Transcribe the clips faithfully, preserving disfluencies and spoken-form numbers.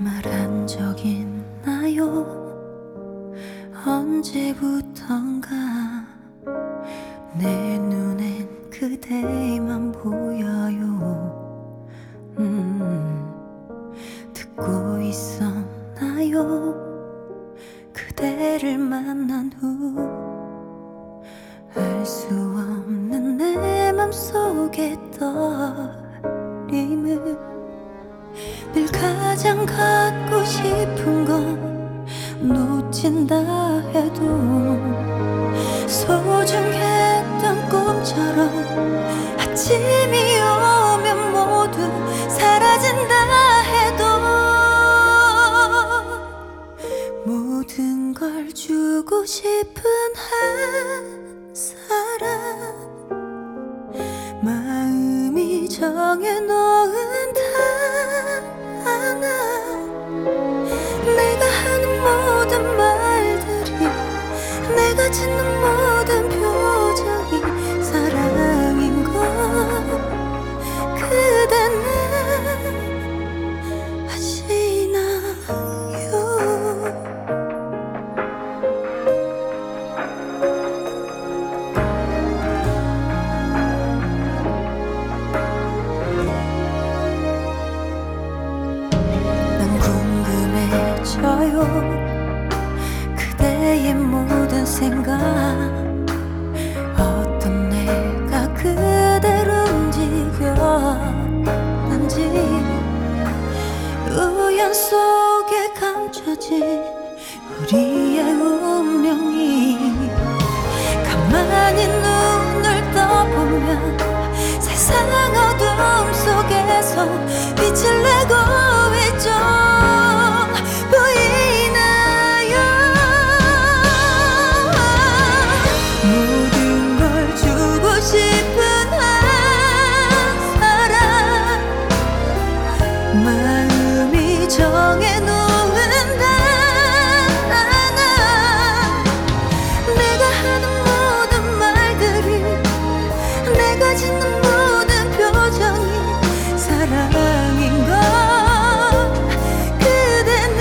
말한 적 있나요? 언제부턴가 내 눈엔 그대만 보여요. 음, 듣고 있었나요? 그대를 만난 후 알 수 없는 내 맘속의 떨림을 늘 가장 갖고 싶은 건 놓친다 해도 소중했던 꿈처럼 아침이 오면 모두 사라진다 해도 모든 걸 주고 싶은 한 사람, 마음이 정해놓은 하나, 내가 하는 모든 말들이, 내가 짓는 모든 표정이 사랑인 걸 그대는 아시나요? 저요 그대의 모든 생각, 어떤 내가 그대로 움직였는지 우연 속에 감춰진 우리의 운명이 가만히 눈을 떠보면 세상 어둠 속에서 빛을 내고 있죠. 마음이 정해놓은 하나, 내가 하는 모든 말들이, 내가 짓는 모든 표정이 사랑인 걸 그대는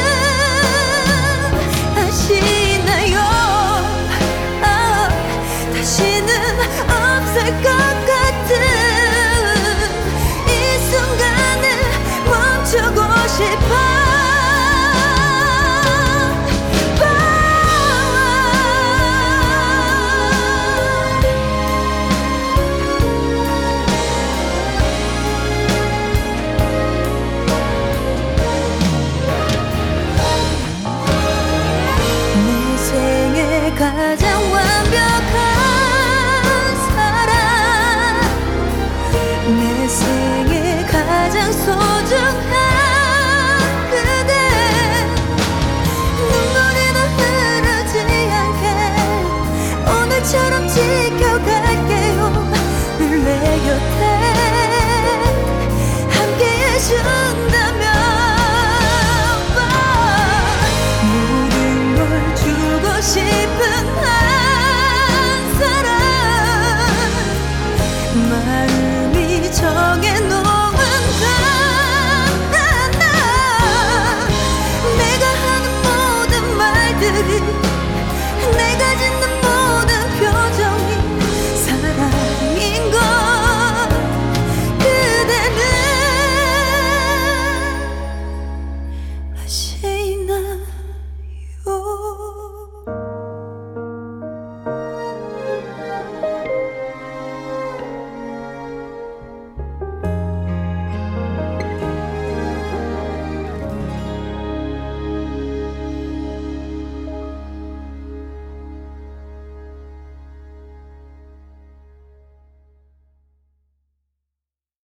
아시나요? 아, 다시는 없을 것 같은 이 순간을 멈추고 싶어.